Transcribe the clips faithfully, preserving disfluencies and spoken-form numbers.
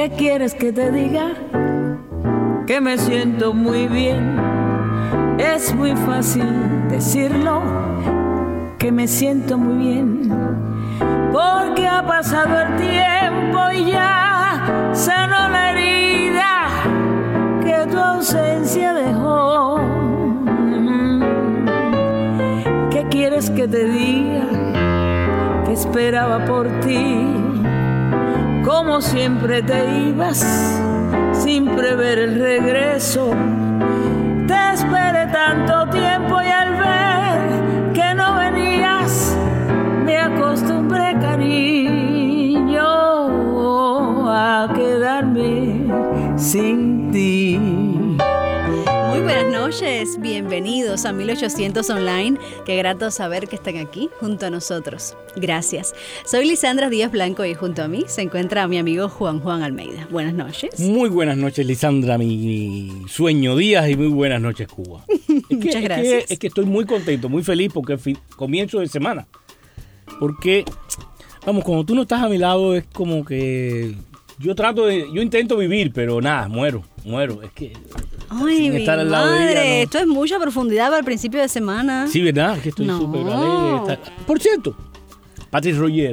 ¿Qué quieres que te diga? Que me siento muy bien. Es muy fácil decirlo, que me siento muy bien, porque ha pasado el tiempo y ya sanó la herida que tu ausencia dejó. ¿Qué quieres que te diga? Que esperaba por ti, como siempre te ibas sin prever el regreso. Te esperé tanto tiempo y al ver que no venías me acostumbré, cariño, a quedarme sin ti. Muy buenas noches, bienvenidos a mil ochocientos Online. Qué grato saber que están aquí junto a nosotros. Gracias. Soy Lisandra Díaz Blanco y junto a mí se encuentra mi amigo Juan Juan Almeida. Buenas noches. Muy buenas noches, Lisandra, mi sueño Díaz, y muy buenas noches, Cuba. Es que, Muchas gracias. Es que, es que estoy muy contento, muy feliz porque es fin, comienzo de semana. Porque, vamos, cuando tú no estás a mi lado es como que yo trato de, yo intento vivir, pero nada, muero, muero. Es que Ay, mi estar al lado madre, de ella, ¿no? Esto es mucha profundidad para el principio de semana. Sí, ¿verdad? Es que estoy No. súper alegre de estar. Por cierto, Patrice Roger,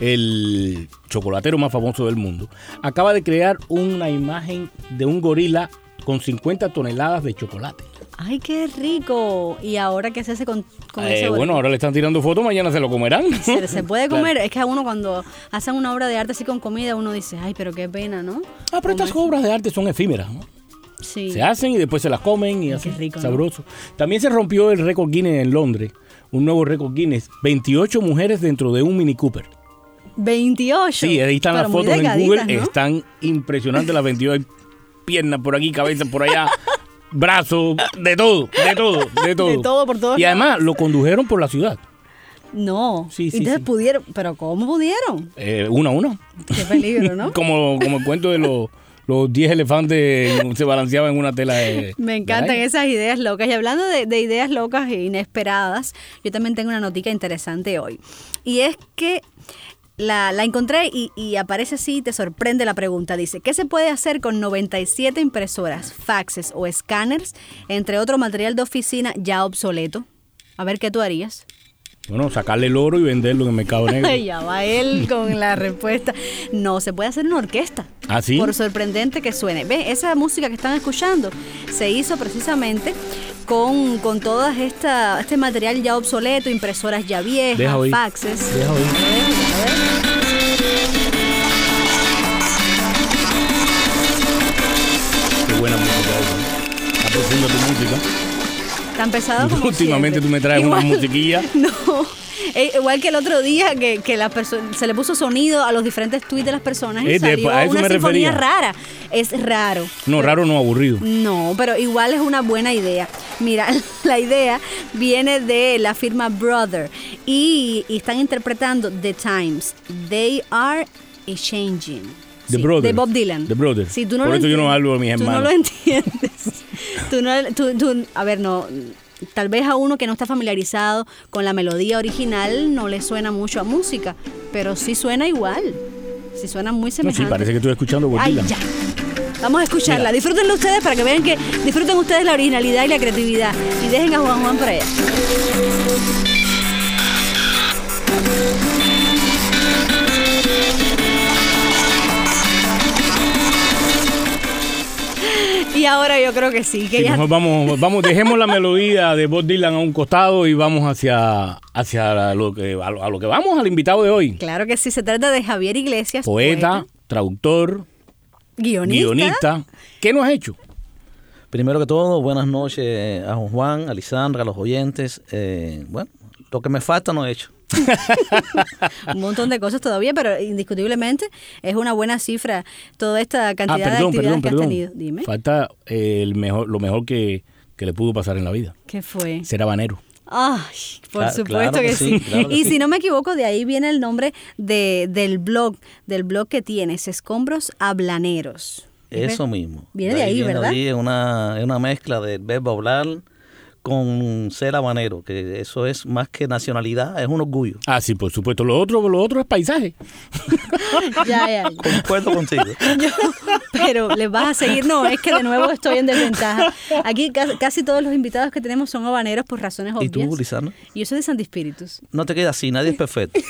el chocolatero más famoso del mundo, acaba de crear una imagen de un gorila con cincuenta toneladas de chocolate. Ay, qué rico. ¿Y ahora qué se hace con, con Eh, ese gorila? bueno, ahora le están tirando fotos, mañana se lo comerán. ¿Se, se puede Claro. comer? Es que a uno cuando hacen una obra de arte así con comida, uno dice, ay, pero qué pena, ¿no? Ah, pero estas Comer- obras de arte son efímeras, ¿no? Sí. Se hacen y después se las comen y Ay, así, qué rico, ¿no? sabroso. También se rompió el récord Guinness en Londres, un nuevo récord Guinness, veintiocho mujeres dentro de un Mini Cooper. veintiocho. Sí, ahí están Pero las muy fotos en delgaditas, Google, ¿no? están impresionantes las veintiocho, hay piernas por aquí, cabeza por allá, brazos, de todo, de todo, de todo. De todo, por todos Y además lados. lo condujeron por la ciudad, No. Sí, sí, Entonces sí. pudieron, pero ¿cómo pudieron? eh, uno a uno. Qué peligro, ¿no? Como, como el cuento de los los diez elefantes se balanceaban en una tela de... Me encantan de esas ideas locas. Y hablando de, de ideas locas e inesperadas, yo también tengo una notica interesante hoy. Y es que la, la encontré y, y aparece así, te sorprende la pregunta. Dice, ¿qué se puede hacer con noventa y siete impresoras, faxes o escáneres, entre otro material de oficina ya obsoleto? A ver, ¿qué tú harías? Bueno, sacarle el oro y venderlo en el mercado negro. Ya va él con la respuesta. No, se puede hacer una orquesta. ¿Ah, sí? Por sorprendente que suene. Ve, esa música que están escuchando se hizo precisamente con, con todo esta, este material ya obsoleto, impresoras ya viejas, Deja oír. faxes. Deja oír. A ver, a ver. Qué buena música esa. Está produciendo tu música. Tan pesado como Últimamente siempre. tú me traes una musiquilla. No, eh, igual que el otro día que, que la perso- se le puso sonido a los diferentes tweets de las personas y Eh, de- salió a eso una me sinfonía refería. rara. Es raro. No, raro no, aburrido. No, pero igual es una buena idea. Mira, la idea viene de la firma Brother y, y están interpretando The Times. They are a changing. The Sí, Brothers. de Bob Dylan. The Brothers. Sí, tú no Por lo eso yo no entiendes. hablo de mis Tú no hermanos. lo entiendes. tú no, tú- tú- a ver, no. Tal vez a uno que no está familiarizado con la melodía original no le suena mucho a música, pero sí suena igual. Sí suena muy No, semejante. sí, parece que estoy escuchando Bob Ay, Dylan. ya. Vamos a escucharla. Mira. Disfrútenlo ustedes para que vean que disfruten ustedes la originalidad y la creatividad. Y dejen a Juan Juan por allá. Y ahora yo creo que sí, que Sí, ya mejor vamos, vamos, dejemos la melodía de Bob Dylan a un costado y vamos hacia, hacia lo que, a lo, a lo que vamos, al invitado de hoy. claro que sí, se trata de Javier Iglesias, Poeta, traductor, guionista. guionista. ¿Qué nos has hecho? Primero que todo, buenas noches a Juan Juan, a Lisandra, a los oyentes. Eh, bueno, lo que me falta no he hecho. Un montón de cosas todavía, pero indiscutiblemente es una buena cifra toda esta cantidad Ah, de perdón, actividades perdón, que has perdón. tenido. Dime, Falta eh, el mejor, lo mejor que, que le pudo pasar en la vida. ¿qué fue? Ser habanero. Ay, por Cla- supuesto claro que, que sí. sí, claro que y sí. si no me equivoco, de ahí viene el nombre de, del blog, del blog que tienes, Escombros Hablaneros. Eso mismo. Viene de ahí, viene ¿verdad? ahí, es una, es una mezcla del verbo hablar con ser habanero, que eso es más que nacionalidad, es un orgullo. Ah, sí, por supuesto. Lo otro, lo otro es paisaje. Ya, ya, ya. Concuerdo contigo. Yo- pero les vas a seguir. No, es que de nuevo estoy en desventaja. Aquí casi, casi todos los invitados que tenemos son habaneros por razones ¿Y obvias. tú, Lisandra? Y yo soy de Santi Espíritus. No te queda así, nadie es perfecto.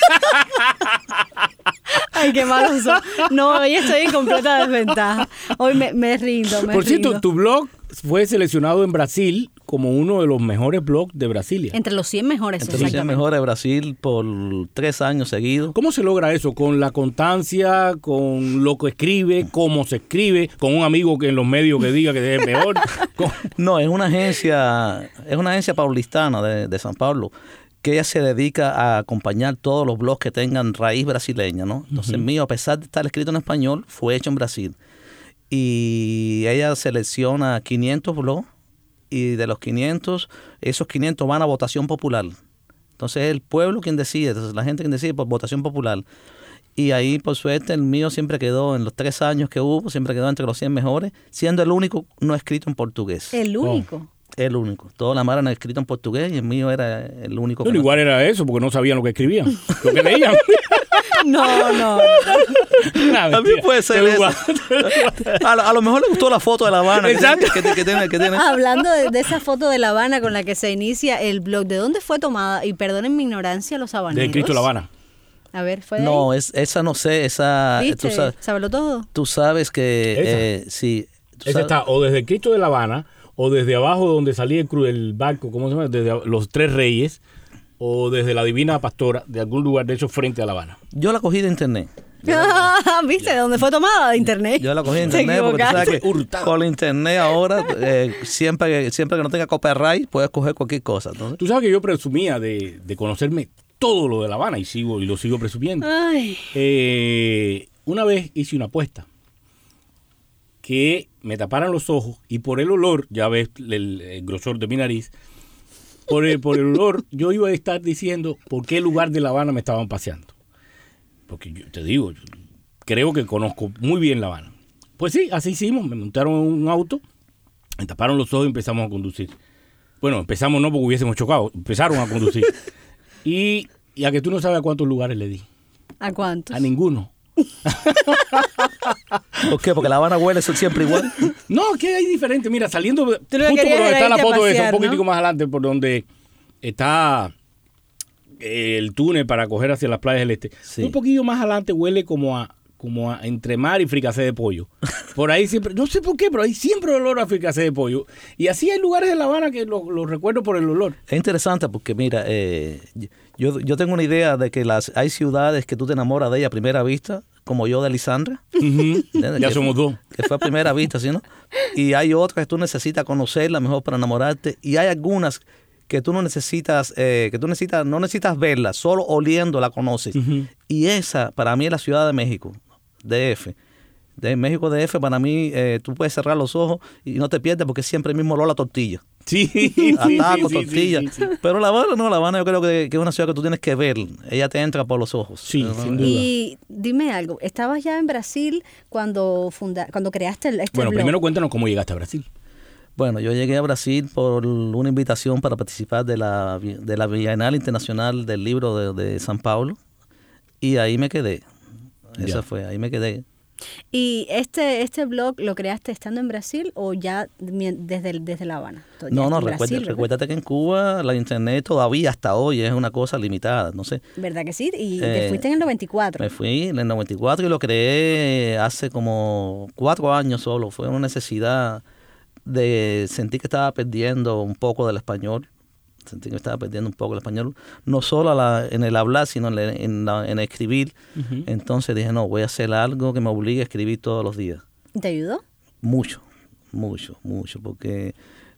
Ay, qué malos son. No, hoy estoy en completa desventaja. Hoy me, me rindo, me Por cierto, rindo. tu blog fue seleccionado en Brasil como uno de los mejores blogs de Brasilia. Entre los cien mejores, Entonces, es exactamente. mejor de Brasil por tres años seguidos. ¿Cómo se logra eso? ¿Con la constancia? ¿Con lo que escribe? ¿Cómo se escribe? ¿Con un amigo que en los medios que diga que es mejor? ¿Con- No, es una agencia, es una agencia paulistana de, de San Pablo, que ella se dedica a acompañar todos los blogs que tengan raíz brasileña, ¿no? Entonces, el mío, a pesar de estar escrito en español, fue hecho en Brasil. Y ella selecciona quinientos blogs, y de los quinientos, esos quinientos van a votación popular. Entonces, es el pueblo quien decide, entonces, la gente quien decide por votación popular. Y ahí, por suerte, el mío siempre quedó, en los tres años que hubo, siempre quedó entre los cien mejores, siendo el único no escrito en portugués. El único. El único. Todas las maras han escrito en portugués y el mío era el único. Bueno, que no. igual era eso, porque no sabían lo que escribían, lo que leían. No, no. Nah, A mí mentira. puede ser Pero eso. igual. A, lo- a lo mejor le gustó la foto de La Habana. que- Exacto. Que, que- que tiene, que tiene. Hablando de, de esa foto de La Habana con la que se inicia el blog, ¿de dónde fue tomada? Y perdonen mi ignorancia, los habaneros. De Cristo La Habana. A ver, ¿fue de No, ahí? es, esa no sé, esa... ¿Viste? Tú sabes, Sábelo todo. tú sabes que... ¿Esa? Eh, sí. tú Ese sabes- está o desde el Cristo de La Habana, o desde abajo donde salía el, cru- el barco, ¿cómo se llama? Desde a- los Tres Reyes, o desde la Divina Pastora, de algún lugar de esos frente a La Habana. Yo la cogí de internet. ¿Viste? ¿De dónde fue tomada? De internet. Yo la cogí de Te internet porque tú sabes equivocaste. que Hurtado. con la internet ahora, eh, siempre, que, siempre que no tenga copyright, puedes coger cualquier cosa. Entonces, Tú sabes que yo presumía de, de conocerme todo lo de La Habana y sigo y lo sigo presumiendo. Ay, Eh, una vez hice una apuesta que me taparan los ojos y por el olor, ya ves el, el grosor de mi nariz, por el, por el olor yo iba a estar diciendo por qué lugar de La Habana me estaban paseando. Porque yo te digo, yo creo que conozco muy bien La Habana. Pues sí, así hicimos, me montaron en un auto, me taparon los ojos y empezamos a conducir. Bueno, empezamos no porque hubiésemos chocado, empezaron a conducir. Y, y a que tú no sabes a cuántos lugares le di. ¿a cuántos? A ninguno. ¿por qué? Porque La Habana huele eso siempre igual. No, que hay diferente. Mira, saliendo de- Tú lo que justo por querías donde era está la irte a foto esa, pasear, un poquitico ¿no? más adelante, por donde está el túnel para coger hacia las playas del este. Sí. Un poquillo más adelante huele como a como a entremar y fricasé de pollo. Por ahí siempre, no sé por qué, pero hay siempre olor a fricasé de pollo. Y así hay lugares de La Habana que los lo recuerdo por el olor. Es interesante porque, mira, eh, yo, yo tengo una idea de que las hay ciudades que tú te enamoras de ella a primera vista, como yo de Lisandra. Ujú. ¿Entiendes? Ya Que- somos dos. Que fue a primera vista, ¿sí, no? Y hay otras que tú necesitas conocerla mejor para enamorarte. Y hay algunas que tú no necesitas, eh, que tú necesitas, no necesitas verla, solo oliendo la conoces. Ujú. Y esa, para mí, es la Ciudad de México, D F. De México D F, para mí, eh, tú puedes cerrar los ojos y no te pierdes porque es siempre el mismo olor a tortilla. Sí, sí, A taco, sí, sí, tortilla. sí, sí, sí. Pero La Habana no, La Habana yo creo que, que es una ciudad que tú tienes que ver. Ella te entra por los ojos. Sí, ¿no? sin duda. Y dime algo, ¿estabas ya en Brasil cuando funda, cuando creaste el, este Bueno, blog? primero cuéntanos cómo llegaste a Brasil. Bueno, yo llegué a Brasil por una invitación para participar de la, de la Bienal Internacional del Libro de, de San Paulo y ahí me quedé. Esa Ya. fue, ahí me quedé. ¿Y este este blog lo creaste estando en Brasil o ya mi- desde, desde La Habana? Ya No, no, en recuerda, Brasil, ¿verdad? recuérdate que en Cuba la internet todavía hasta hoy es una cosa limitada. No sé, ¿Verdad que sí? Y te Eh, fuiste en el noventa y cuatro. me fui en el noventa y cuatro y lo creé hace como cuatro años solo. Fue una necesidad de sentir que estaba perdiendo un poco del español. Sentí que estaba perdiendo un poco el español, no solo a la- en el hablar, sino en, el- en, la- en el escribir. Ujú. Entonces dije, no, voy a hacer algo que me obligue a escribir todos los días. ¿Te ayudó? Mucho, mucho, mucho, porque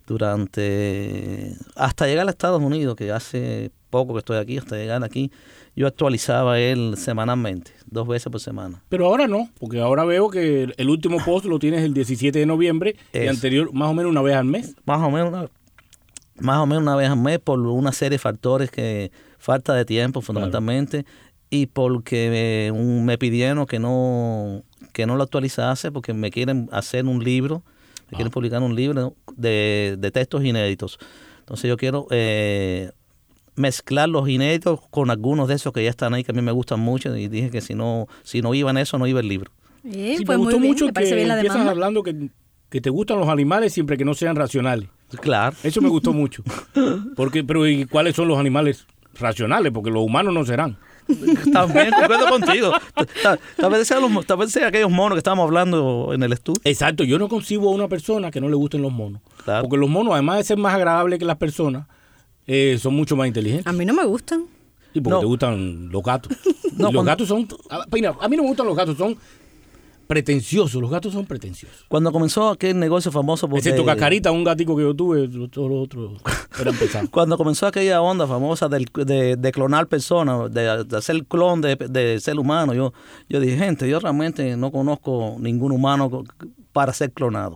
durante, hasta llegar a Estados Unidos, que hace poco que estoy aquí, hasta llegar aquí, yo actualizaba él semanalmente, dos veces por semana. Pero ahora no, porque ahora veo que el- el último post lo tienes el diecisiete de noviembre y Eso. anterior más o menos una vez al mes. Más o menos una, más o menos una vez al mes por una serie de factores que falta de tiempo fundamentalmente y porque eh, un- me pidieron que no que no lo actualizase porque me quieren hacer un libro, que quieren publicar un libro de, de textos inéditos. Entonces yo quiero eh, mezclar los inéditos con algunos de esos que ya están ahí, que a mí me gustan mucho, y dije que si no, si no iba en eso, no iba el libro. Bien, Sí, pues me gustó muy bien, mucho me parece que bien la empiezas demanda. hablando que, que te gustan los animales siempre que no sean racionales. Claro. Eso me gustó mucho. Porque, pero ¿y cuáles son los animales racionales? Porque los humanos no serán. También concuerdo contigo. Tal, tal vez sean los, tal vez sean aquellos monos que estábamos hablando en el estudio. Exacto, yo no concibo a una persona que no le gusten los monos. Claro. Porque los monos, además de ser más agradables que las personas, eh, son mucho más inteligentes. A mí no me gustan. Y porque No. te gustan los gatos. No, Y los cuando- gatos son... a- mira, a mí no me gustan los gatos, son pretenciosos. Los gatos son pretenciosos. Cuando comenzó aquel negocio famoso por Excepto de- Cascarita, un gatico que yo tuve, todos los otros eran pesados. Cuando comenzó aquella onda famosa del- de, de clonar personas, de, de hacer clon de, de ser humano, yo, yo dije, gente, yo realmente no conozco ningún humano co- para ser clonado.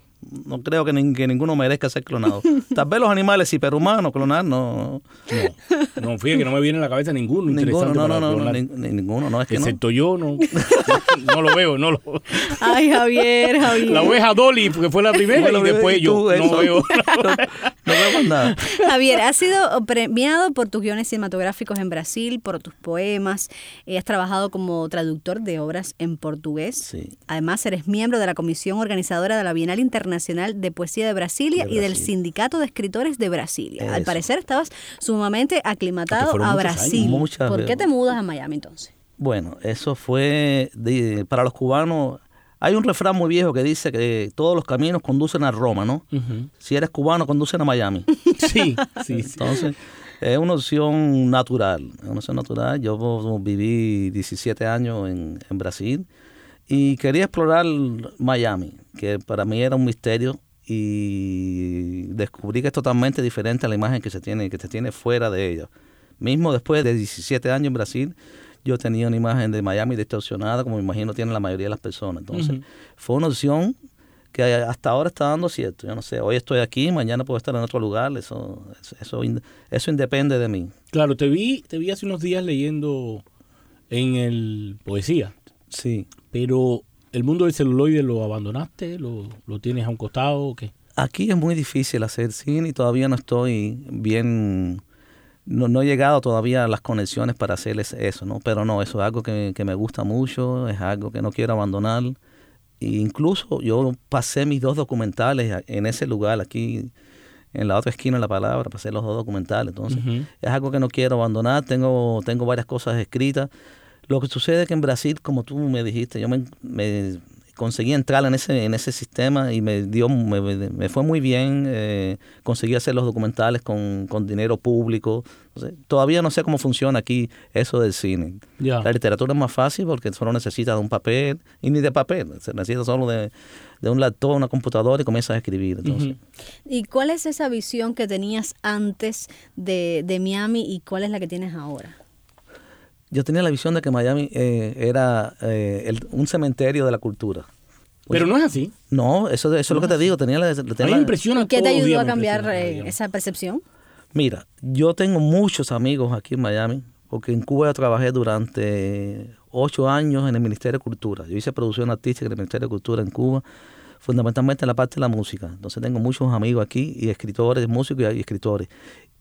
No creo que, nin- que ninguno merezca ser clonado. Tal vez los animales sí, pero humanos, clonar, no. No, no, fíjate que no me viene a la cabeza ninguno Ninguno, interesante no, no, para no, no, clonar. ni- ni- ninguno, no es que no. Excepto yo, no, no lo veo, no lo Ay, Javier, Javier. La oveja Dolly, porque fue la primera, Bueno, y después y yo tú, no eso. veo. No veo más nada. Javier, has sido premiado por tus guiones cinematográficos en Brasil, por tus poemas. Eh, has trabajado como traductor de obras en portugués. Sí. Además, eres miembro de la comisión organizadora de la Bienal Internacional de Poesía de Brasilia De y del Brasil. Sindicato de Escritores de Brasilia. Al Eso. parecer, estabas sumamente aclimatado Que fueron a muchos Brasil. años. Muchas ¿Por qué veces. te mudas a Miami entonces? Bueno, eso fue de- para los cubanos. Hay un refrán muy viejo que dice que todos los caminos conducen a Roma, ¿no? Ujú. Si eres cubano, conducen a Miami. Sí, sí, sí. Entonces, es una opción natural. Es una opción natural. Yo viví diecisiete años en, en Brasil y quería explorar Miami, que para mí era un misterio, y descubrí que es totalmente diferente a la imagen que se tiene, que se tiene fuera de ella. Mismo después de diecisiete años en Brasil, yo tenía una imagen de Miami distorsionada, como me imagino tienen la mayoría de las personas. Entonces, Ujú. fue una opción que hasta ahora está dando cierto. Yo no sé, hoy estoy aquí, mañana puedo estar en otro lugar. Eso, eso, eso, ind- eso independe de mí. Claro, te vi, te vi hace unos días leyendo en el poesía, Sí. pero el mundo del celuloide lo abandonaste, lo, lo tienes a un costado, ¿o qué? Aquí es muy difícil hacer cine y todavía no estoy bien, no, no he llegado todavía a las conexiones para hacer es- eso, ¿no? Pero no, eso es algo que, que me gusta mucho, es algo que no quiero abandonar. E incluso yo pasé mis dos documentales a- en ese lugar, aquí en la otra esquina de la palabra, pasé los dos documentales. Entonces, Ujú. es algo que no quiero abandonar, tengo, tengo varias cosas escritas. Lo que sucede es que en Brasil, como tú me dijiste, yo me, me conseguí entrar en ese en ese sistema y me dio me, me fue muy bien. Eh, conseguí hacer los documentales con, con dinero público. Entonces, todavía no sé cómo funciona aquí eso del cine. Ya. La literatura es más fácil porque solo necesitas de un papel, y ni de papel, se necesita solo de, de un laptop, una computadora, y comienzas a escribir. Entonces, Ujú. ¿Y cuál es esa visión que tenías antes de, de Miami y cuál es la que tienes ahora? yo tenía la visión de que Miami eh, era eh, el- un cementerio de la cultura. Pero no es así. No, eso, eso es lo que te digo. Tenía la, A tenía mí la- me impresiona. ¿Y qué te todos los ayudó días a me cambiar impresiona, eh, digamos. esa percepción? Mira, yo tengo muchos amigos aquí en Miami, porque en Cuba yo trabajé durante ocho años en el Ministerio de Cultura. Yo hice producción artística en el Ministerio de Cultura en Cuba, fundamentalmente en la parte de la música. Entonces tengo muchos amigos aquí, y escritores, músicos y, y escritores.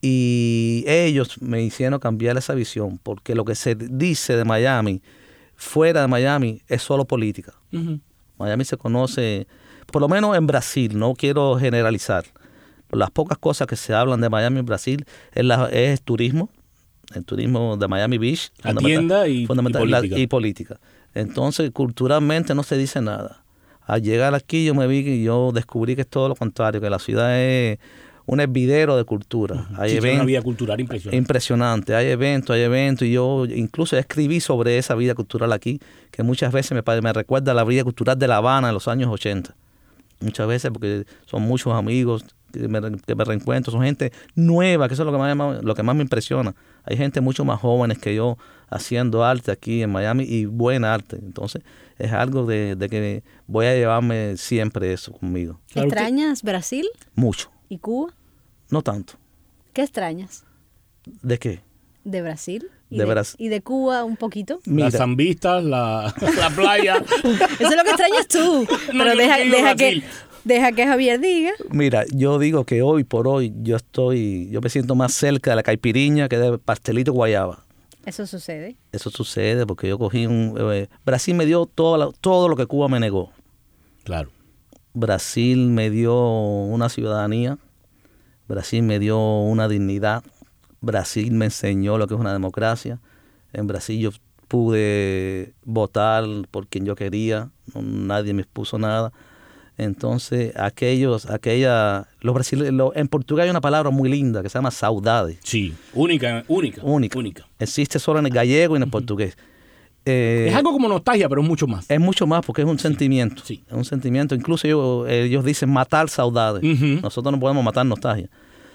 Y ellos me hicieron cambiar esa visión, porque lo que se dice de Miami, fuera de Miami, es solo política. Ujú. Miami se conoce, por lo menos en Brasil, no quiero generalizar. Las pocas cosas que se hablan de Miami en Brasil es, la, es turismo, el turismo de Miami Beach. Atienda y- fundamental- y la- política. y política. Entonces, culturalmente no se dice nada. Al llegar aquí yo me vi que yo descubrí que es todo lo contrario, que la ciudad es un hervidero de cultura. Hay Sí, tiene una eventos vida cultural impresionante. impresionante, hay eventos, hay eventos, y yo incluso escribí sobre esa vida cultural aquí, que muchas veces me, pa- me recuerda a la vida cultural de La Habana en los años ochenta. Muchas veces porque son muchos amigos que me, re- que me reencuentro, son gente nueva, que eso es lo que, más, lo que más me impresiona. Hay gente mucho más jóvenes que yo haciendo arte aquí en Miami, y buena arte. Entonces es algo de, de que voy a llevarme siempre eso conmigo. Claro que- ¿Extrañas Brasil Mucho, y Cuba? no tanto. ¿Qué extrañas ¿De qué? de Brasil? ¿Y De de, Bras- y de Cuba un poquito? Las zambistas, la, la playa. Eso es lo que extrañas tú. No, Pero yo deja, no he ido a deja, que, Brasil. Deja que Javier diga. Mira, yo digo que hoy por hoy yo estoy, yo me siento más cerca de la caipiriña que de pastelito guayaba. Eso sucede. Eso sucede porque yo cogí un... Eh, Brasil me dio todo, la, todo lo que Cuba me negó. Claro. Brasil me dio una ciudadanía. Brasil me dio una dignidad. Brasil me enseñó lo que es una democracia. En Brasil yo pude votar por quien yo quería. No, nadie me expuso nada. Entonces, aquellos, aquella, los brasileños, en Portugal hay una palabra muy linda que se llama saudade. Sí, única, única, única. única. Existe solo en el gallego y en el uh-huh. portugués. Eh, es algo como nostalgia, pero es mucho más. Es mucho más porque es un sí. sentimiento. Sí. Es un sentimiento. Incluso ellos, ellos dicen matar saudade. Uh-huh. Nosotros no podemos matar nostalgia.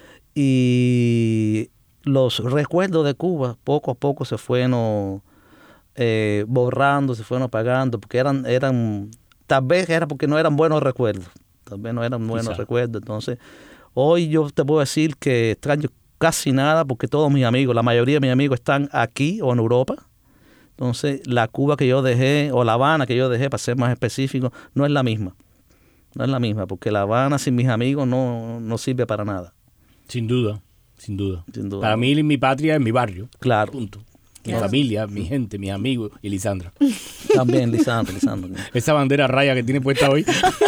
Y los recuerdos de Cuba poco a poco se fueron eh, borrando, se fueron apagando, porque eran... eran tal vez era porque no eran buenos recuerdos. Tal vez no eran buenos Quizá. recuerdos. Entonces, hoy yo te puedo decir que extraño casi nada porque todos mis amigos, la mayoría de mis amigos están aquí o en Europa. Entonces, la Cuba que yo dejé, o La Habana que yo dejé, para ser más específico, no es la misma. No es la misma, porque La Habana sin mis amigos no, no sirve para nada. Sin duda, sin duda. Sin duda. Para mí, mi patria es mi barrio. Claro. Punto. Mi claro. familia, mi gente, mis amigos y Lisandra. También Lisandra, Lisandra. Esa bandera raya que tiene puesta hoy.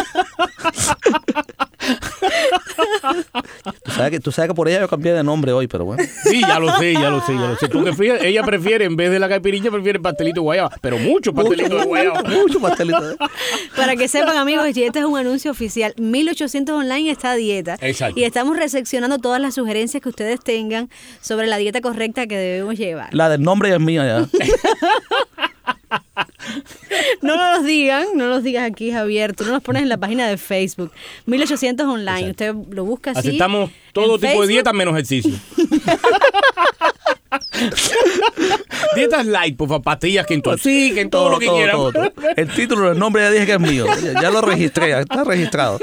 ¿Tú sabes, que, tú sabes que por ella yo cambié de nombre hoy, pero bueno. Sí, ya lo sé, ya lo sé, ya lo sé. Porque fíjate, ella prefiere, en vez de la caipiriña, prefiere pastelito de guayaba. Pero mucho pastelito mucho, de guayaba. Mucho pastelito de... Para que sepan, amigos, y este es un anuncio oficial. mil ochocientos Online está a dieta. Exacto. Y estamos recepcionando todas las sugerencias que ustedes tengan sobre la dieta correcta que debemos llevar. La del nombre es mía ya. No nos los digan, no los digas aquí, Javier. Tú no los pones en la página de Facebook. mil ochocientos Online. Exacto. Usted lo busca así. Aceptamos todo tipo Facebook. de dieta menos ejercicio. Dietas light, por favor, pastillas que intoxiquen, todo, todo lo que todo, quieran. Todo, todo. El título del nombre ya dije que es mío. Ya, ya lo registré, ya está registrado.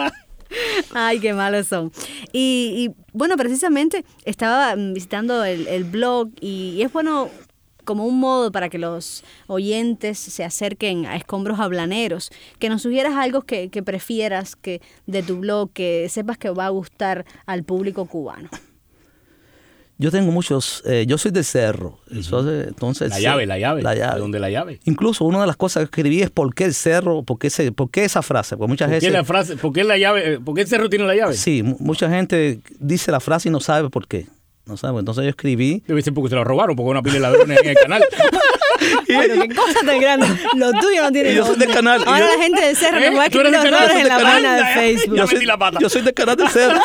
Ay, qué malos son. Y, y bueno, precisamente estaba visitando el, el blog y, y es bueno como un modo para que los oyentes se acerquen a Escombros Hablaneros, que nos sugieras algo que, que prefieras que de tu blog, que sepas que va a gustar al público cubano. Yo tengo muchos, eh, yo soy del cerro, entonces, entonces la llave, la llave, la llave. ¿De dónde la llave? Incluso una de las cosas que escribí es por qué el cerro, por qué, ese, por qué esa frase, porque muchas ¿Por veces qué la frase, por qué la llave, por qué el cerro tiene la llave? Sí, mucha gente dice la frase y no sabe por qué. No sabe, entonces yo escribí. Debe ser porque se la robaron, porque una pila de ladrones en el canal. Bueno, qué cosa tan grande. Lo tuyo no tiene. Y yo soy del canal. Ahora yo, la gente del cerro ¿Eh? me va a escribir los errores en la página de Facebook. Yo soy, yo soy del canal del cerro.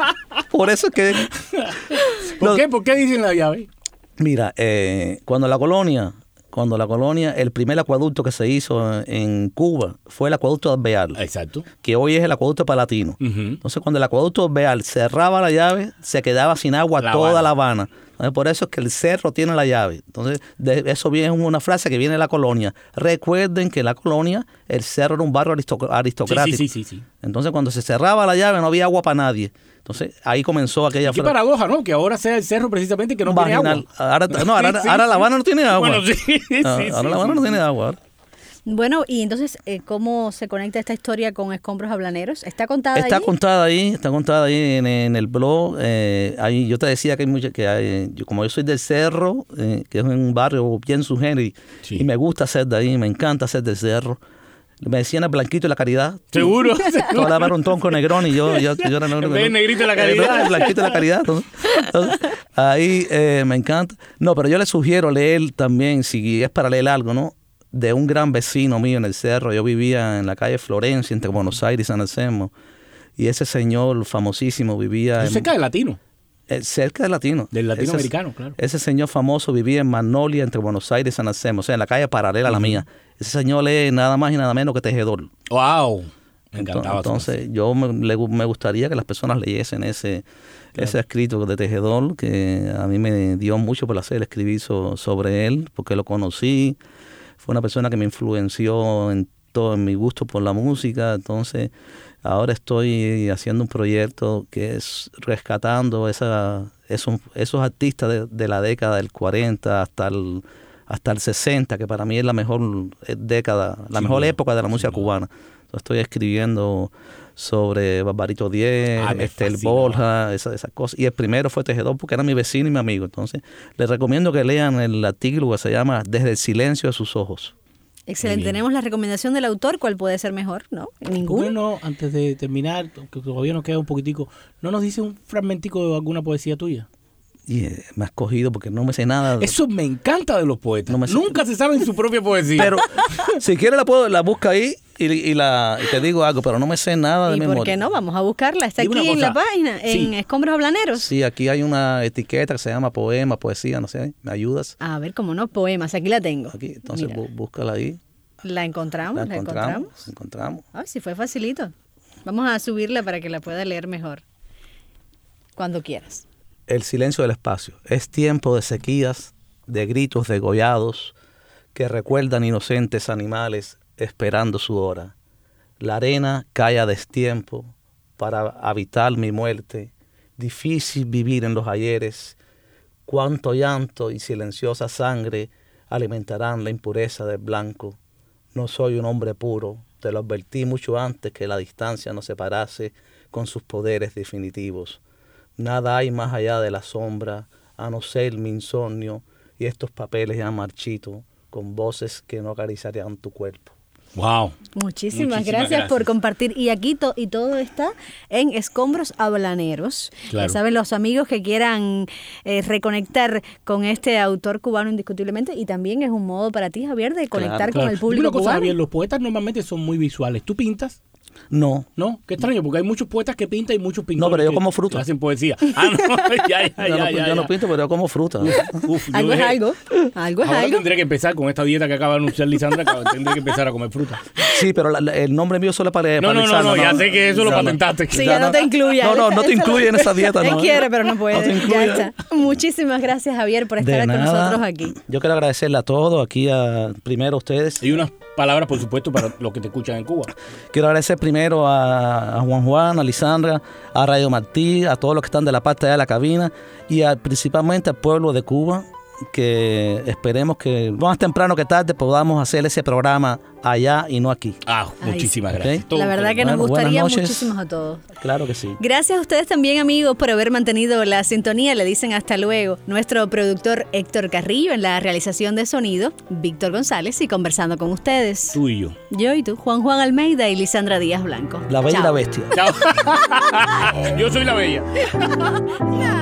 Por eso es que. ¿Por, lo, qué? ¿Por qué dicen la llave? Mira, eh, cuando la colonia, cuando la colonia, el primer acueducto que se hizo en Cuba fue el acueducto de Alvear. Exacto. Que hoy es el acueducto palatino. Uh-huh. Entonces, cuando el acueducto de Alvear cerraba la llave, se quedaba sin agua la toda Habana. La Habana. Entonces, por eso es que el cerro tiene la llave. Entonces, de eso viene una frase que viene de la colonia. Recuerden que en la colonia el cerro era un barrio aristocrático. Sí, sí, sí, sí, sí. Entonces, cuando se cerraba la llave no había agua para nadie. Entonces, ahí comenzó aquella frase. Qué paradoja, ¿no? Que ahora sea el cerro precisamente que no Marginal. tiene agua. Ahora, no, ahora, sí, sí, ahora sí. La Habana no tiene agua. Bueno, sí, sí, ahora sí, ahora La Habana sí, no sí. tiene agua. Ahora. Bueno, y entonces, eh, ¿cómo se conecta esta historia con Escombros Hablaneros? ¿Está contada está ahí? Está contada ahí, está contada ahí en, en el blog. Eh, ahí yo te decía que hay mucha, que hay, yo, como yo soy del cerro, eh, que es un barrio bien sugerido, sí. y me gusta ser de ahí, me encanta ser del cerro. Me decían el Blanquito de la Caridad. Seguro. Tú hablabas un ton con Negrón y yo, yo, yo era el negrito. El Negrito de la Caridad. El Blanquito de la Caridad. Entonces, entonces, ahí eh, me encanta. No, pero yo le sugiero leer también, si es para leer algo, ¿no? De un gran vecino mío en el cerro. Yo vivía en la calle Florencia, entre Buenos Aires y San Anselmo. Y ese señor famosísimo vivía... En, cerca de Latino. Eh, cerca de Latino. Del latinoamericano, claro. Ese señor famoso vivía en Magnolia, entre Buenos Aires y San Anselmo. O sea, en la calle paralela a la uh-huh. mía. Ese señor lee nada más y nada menos que Tejedor. ¡Wow! Me encantaba. Entonces, yo me, me gustaría que las personas leyesen ese, claro. ese escrito de Tejedor, que a mí me dio mucho placer escribir so, sobre él, porque lo conocí. Fue una persona que me influenció en todo en mi gusto por la música. Entonces, ahora estoy haciendo un proyecto que es rescatando esa, esos, esos artistas de, de la década del cuarenta hasta el, hasta el sesenta, que para mí es la mejor década, la sí, mejor época de la música sí, cubana. Estoy escribiendo sobre Barbarito Diez, Ah, me Estel fascina. Borja, esas esa cosas. Y el primero fue Tejedor porque era mi vecino y mi amigo. Entonces, les recomiendo que lean el artículo que se llama Desde el silencio de sus ojos. Excelente. Muy bien. Tenemos la recomendación del autor. ¿Cuál puede ser mejor? ¿No? ¿Por Ninguno. qué no, antes de terminar, que todavía nos queda un poquitico, no nos dice un fragmentico de alguna poesía tuya? Y eh, me has cogido porque no me sé nada. Eso me encanta de los poetas. No me sé- Nunca se saben su propia poesía. Pero si quieres la puedo, la busca ahí y, y la, y te digo algo, pero no me sé nada de ¿Y memoria. por qué no? Vamos a buscarla. Está Dime aquí una en la cosa. página, en Sí. Escombros Hablaneros. Sí, aquí hay una etiqueta que se llama poema, poesía, no sé, ¿me ayudas? A ver, cómo no, poemas. Aquí la tengo. Aquí, entonces Mira, bú- búscala ahí. la encontramos, La la encontramos, encontramos. la encontramos. Ay, sí, fue facilito. Vamos a subirla para que la pueda leer mejor. Cuando quieras. El silencio del espacio. Es tiempo de sequías, de gritos degollados que recuerdan inocentes animales esperando su hora. La arena cae a destiempo para habitar mi muerte. Difícil vivir en los ayeres. Cuánto llanto y silenciosa sangre alimentarán la impureza del blanco. No soy un hombre puro, te lo advertí mucho antes que la distancia nos separase con sus poderes definitivos. Nada hay más allá de la sombra, a no ser mi insomnio y estos papeles ya marchitos, con voces que no acariciarían tu cuerpo. Wow. Muchísimas, Muchísimas gracias, gracias. por compartir. Y aquí to- y todo está en Escombros Hablaneros. Claro. Ya saben, los amigos que quieran eh, reconectar con este autor cubano indiscutiblemente. Y también es un modo para ti, Javier, de conectar con Claro. el Dime público una cosa, cubano. Javier, los poetas normalmente son muy visuales. ¿Tú pintas? No, ¿No? Qué extraño, porque hay muchos poetas que pintan y muchos pintores No, pero yo que- como fruta. que hacen poesía. Ah, no, ya, ya, yo, ya, no, ya, yo no ya. pinto, pero yo como fruta. Uf, yo Algo es dejé- algo. Algo es Ahora algo. tendré que empezar con esta dieta que acaba de anunciar Lisandra, que tendré que empezar a comer fruta. Sí, pero la- la- el nombre mío solo para No, no, no, no, ya sé que eso lo patentaste. Sí, ya no te incluye. No, no, no te Eso lo- incluye en esa dieta. Él no. quiere, pero no puede. No te ya incluye. está. Muchísimas gracias, Javier, por estar De con nada. nosotros aquí. Yo quiero agradecerle a todos, aquí a, primero a ustedes. Y unas palabras, por supuesto, para los que te escuchan en Cuba. Quiero agradecer primero a, a Juan Juan, a Lisandra, a Radio Martí, a todos los que están de la parte de la cabina y a- principalmente al pueblo de Cuba, que esperemos que más temprano que tarde podamos hacer ese programa allá y no aquí. Ah, Ay, muchísimas sí. gracias. Ok. Todo La verdad que nos Bueno, buenas gustaría noches. muchísimos a todos. Claro que sí. Gracias a ustedes también, amigos, por haber mantenido la sintonía. Le dicen hasta luego. Nuestro productor Héctor Carrillo en la realización de sonido, Víctor González y conversando con ustedes. Tú y yo. Yo y tú, Juan Juan Almeida y Lisandra Díaz Blanco. La bella y Chao. la bestia. Chao. Yo soy la bella. Nah.